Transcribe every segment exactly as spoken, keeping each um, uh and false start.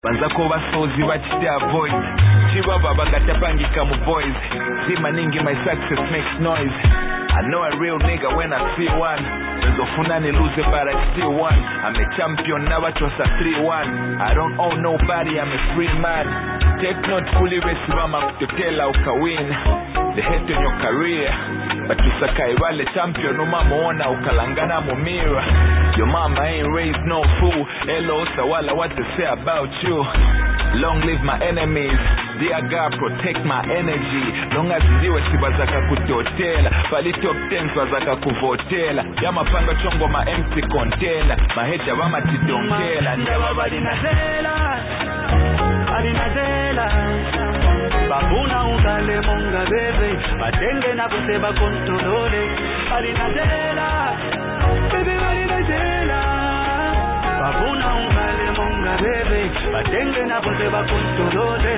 Banzako basozi bachite avoid Chibaba bagatapangika mu boys Zima ningi my success makes noise I know a real nigga when I see one Nzofuna ni lose but I still won I'm a champion now I trust a three one I don't owe nobody I'm a free man Take note fully resibama kutotela ukawin The hate on your career But tusakai wale champion umamuona ukalangana mu mirror Your mama ain't raised no fool Hello sawala what to say about you Long live my enemies Dear God protect my energy Long as ziwe sibazaka kutotela Pali top ten swazaka kuvotela Yama panga chongo ma empty container Maheja wama tidonkela Ndewa badinazela Badinazela Babuna ungale monga bebe Batenge na kuseba kontrolole Badinazela Bebe badinazela Babuna ungale monga bebe Batenge na kuseba kontrolole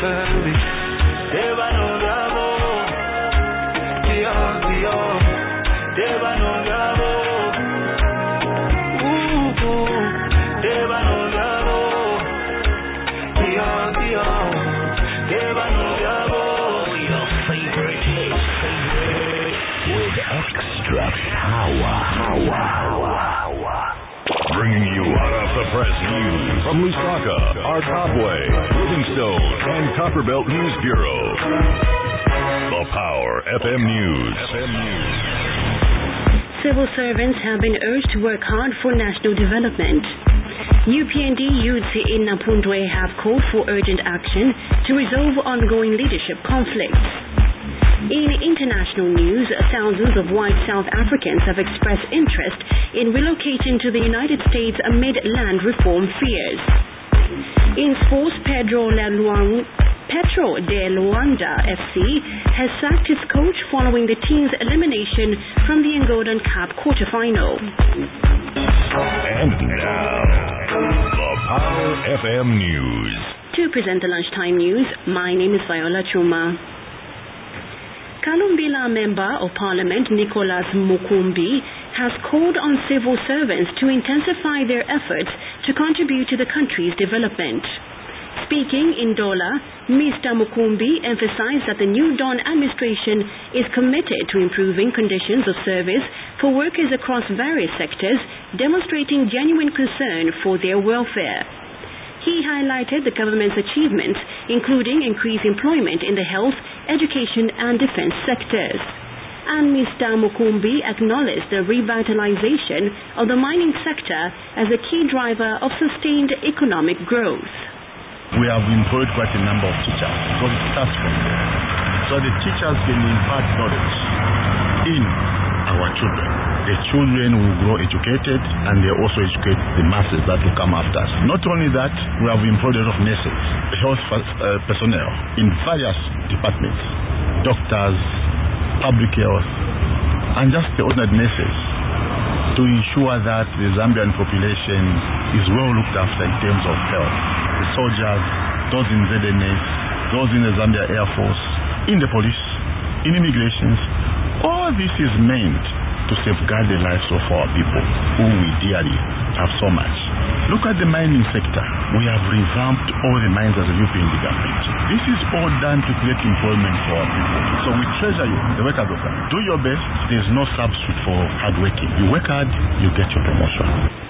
Deba no grabo Tio, tio Deba no grabo Uh, uh Deba no grabo Tio, tio Deba no grabo Your favorite hit favorite with extra power Power, power Bringing you hot off the press news from Lusaka, Arkabwe, Livingstone, and Copperbelt News Bureau. The Power F M News. F M News. Civil servants have been urged to work hard for national development. U P N D youths in Napundwe have called for urgent action to resolve ongoing leadership conflicts. In international news, thousands of white South Africans have expressed interest in relocating to the United States amid land reform fears. In sports, Pedro, Luang, Petro de Luanda F C has sacked its coach following the team's elimination from the Angolan Cup quarterfinal. And now, the Power F M News. To present the lunchtime news, my name is Viola Chuma. Kalumbila Member of Parliament Nicholas Mukumbi has called on civil servants to intensify their efforts to contribute to the country's development. Speaking in Dola, Mister Mukumbi emphasized that the new Dawn administration is committed to improving conditions of service for workers across various sectors, demonstrating genuine concern for their welfare. He highlighted the government's achievements, including increased employment in the health, education and defense sectors. And Mister Mukumbi acknowledged the revitalization of the mining sector as a key driver of sustained economic growth. We have employed quite a number of teachers because it starts from there. So the teachers can impart knowledge in our children. The children will grow educated and they also educate the masses that will come after us. Not only that, we have employed a lot of nurses, health uh, personnel in various departments, doctors, public health, and just the ordinary nurses to ensure that the Zambian population is well looked after in terms of health. The soldiers, those in Z N S, those in the Zambia Air Force, in the police, in immigrations, all this is meant to safeguard the lives of our people who we dearly have so much. Look at the mining sector. We have revamped all the mines as a U P N D government. This is all done to create employment for our people. So we treasure you, the workers of that. Do your best. There's no substitute for hard working. You work hard, you get your promotion.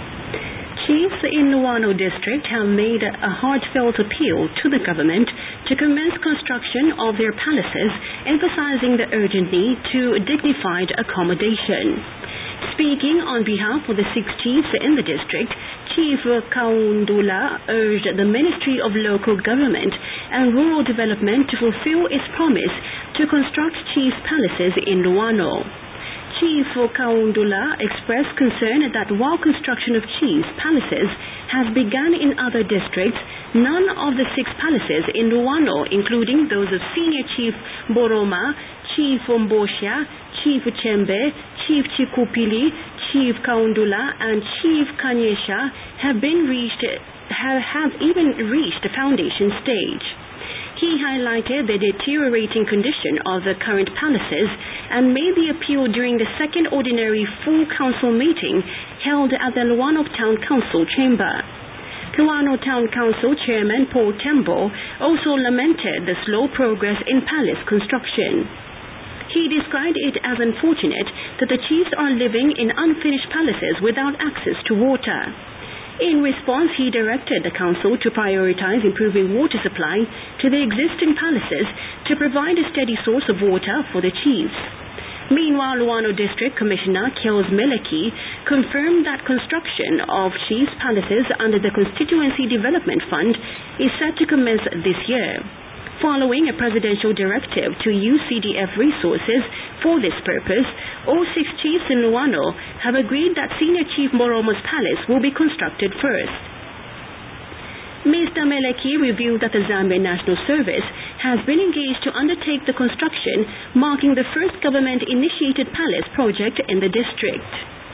Chiefs in Luano district have made a heartfelt appeal to the government to commence construction of their palaces, emphasizing the urgent need to dignified accommodation. Speaking on behalf of the six chiefs in the district, Chief Kaundula urged the Ministry of Local Government and Rural Development to fulfill its promise to construct chiefs' palaces in Luano. Chief Kaundula expressed concern that while construction of chiefs' palaces has begun in other districts, none of the six palaces in Luano, including those of Senior Chief Boroma, Chief Mbosha, Chief Chembe, Chief Chikupili, Chief Kaundula, and Chief Kanyesha, have been reached, have, have even reached the foundation stage. He highlighted the deteriorating condition of the current palaces and made the appeal during the second ordinary full council meeting held at the Luano Town Council chamber. Luano Town Council Chairman Paul Tembo also lamented the slow progress in palace construction. He described it as unfortunate that the chiefs are living in unfinished palaces without access to water. In response, he directed the council to prioritize improving water supply to the existing palaces to provide a steady source of water for the chiefs. Meanwhile, Luano District Commissioner Kels Meleki confirmed that construction of chiefs' palaces under the Constituency Development Fund is set to commence this year. Following a presidential directive to use C D F resources for this purpose, all six chiefs in Luano have agreed that Senior Chief Moromo's palace will be constructed first. Mister Meleki revealed that the Zambian National Service has been engaged to undertake the construction, marking the first government-initiated palace project in the district.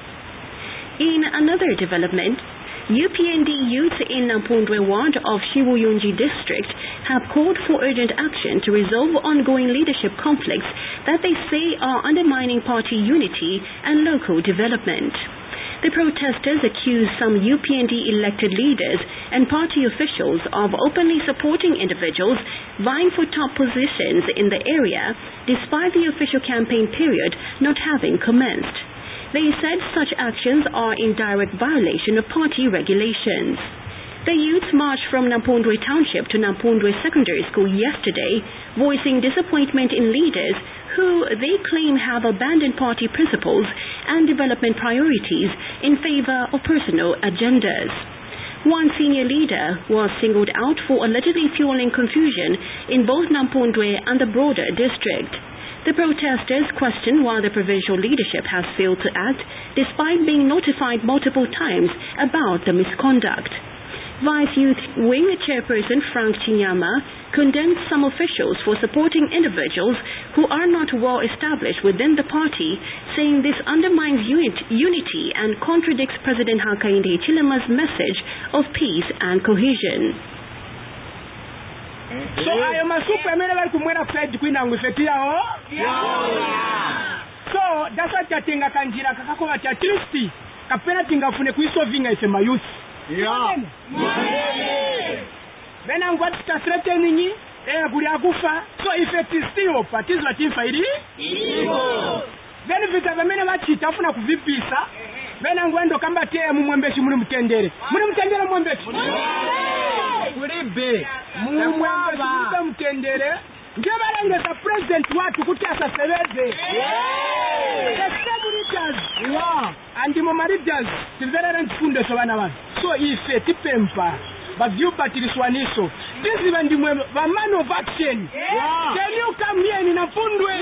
In another development, U P N D youths in Nampundwe ward of Shibuyunji district have called for urgent action to resolve ongoing leadership conflicts that they say are undermining party unity and local development. The protesters accuse some U P N D elected leaders and party officials of openly supporting individuals vying for top positions in the area despite the official campaign period not having commenced. They said such actions are in direct violation of party regulations. The youths marched from Nampundwe Township to Nampundwe Secondary School yesterday, voicing disappointment in leaders who they claim have abandoned party principles and development priorities in favor of personal agendas. One senior leader was singled out for allegedly fueling confusion in both Nampundwe and the broader district. The protesters question why the provincial leadership has failed to act despite being notified multiple times about the misconduct. Vice Youth Wing Chairperson Frank Chinyama condemned some officials for supporting individuals who are not well established within the party, saying this undermines unit, unity and contradicts President Hakainde Hichilema's message of peace and cohesion. So I am a superman kumwera Fred kwina ngufetiao. So that's what I think kanjira kakako wa tristi kapena tingafune kuisolvinga isema youth. Yeah. Bena ngwatita threatening eh kuri akufa. So if it is still parties what in faili? Iko. Then vita bamene bachita afuna kuvipisa. Bena ngwendo kamba tie mumwembeshi muri mutendere. Muri mutendere mwembeshi. Kuribe. Mumwembeshi mutendere. Ndio balangeza president watu kuti asasebeze. The celebrities. Wow. And the mamaritas silvera ntifunde sobana bana. So ife tipempa bavyu patiriswaniso. This is when the man of action. Can you come here in Nampundwe?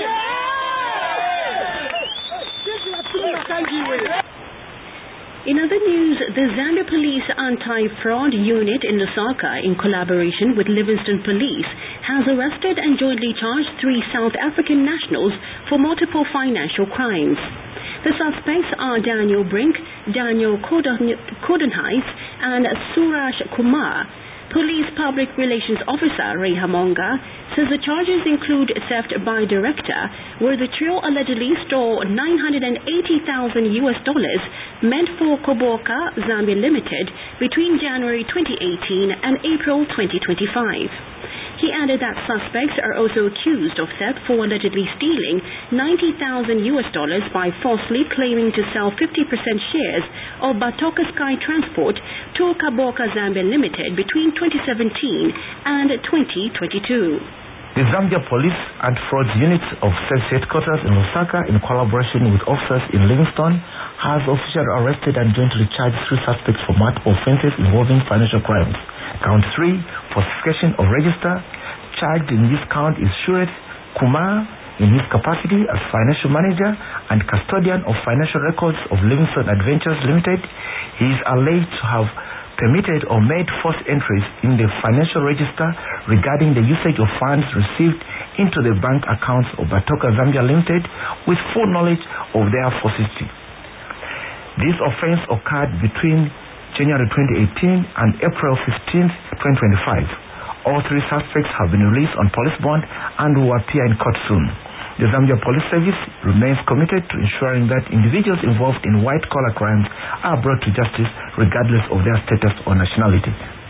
This is what kanjiwe. In other news, the Zambia Police Anti-Fraud Unit in Lusaka, in collaboration with Livingston Police, has arrested and jointly charged three South African nationals for multiple financial crimes. The suspects are Daniel Brink, Daniel Kodenhuis, and Suraj Kumar. Police Public Relations Officer Ray Hamonga says the charges include theft by director, where the trio allegedly stole nine hundred eighty thousand U S dollars meant for Koboka Zambia Limited between January twenty eighteen and April twenty twenty-five. He added that suspects are also accused of theft for allegedly stealing ninety thousand U S dollars by falsely claiming to sell fifty percent shares of Batoka Sky Transport to Kaboka Zambia Limited between twenty seventeen and twenty twenty-two. The Zambia Police Anti-Fraud Unit of Sales Headquarters in Lusaka, in collaboration with officers in Livingston, has officially arrested and jointly charged three suspects for multiple offences involving financial crimes. Count three, falsification of register. Charged in this count is Shuret Kumar in his capacity as financial manager and custodian of financial records of Livingston Adventures Limited. He is alleged to have permitted or made false entries in the financial register regarding the usage of funds received into the bank accounts of Batoka Zambia Limited with full knowledge of their falsity. This offense occurred between January twenty eighteen and April fifteenth, twenty twenty-five. All three suspects have been released on police bond and will appear in court soon. The Zambia Police Service remains committed to ensuring that individuals involved in white-collar crimes are brought to justice regardless of their status or nationality.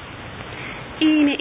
in